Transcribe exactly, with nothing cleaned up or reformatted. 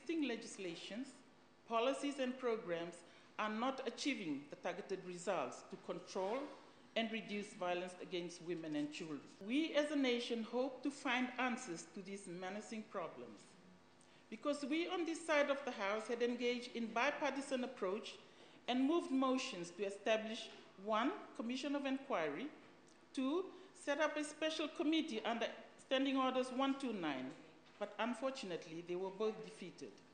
existing legislations, policies and programs are not achieving the targeted results to control and reduce violence against women and children. We as a nation hope to find answers to these menacing problems, because we on this side of the House had engaged in bipartisan approach and moved motions to establish one, commission of inquiry, two, set up a special committee under Standing Orders one two nine, but unfortunately they were both defeated.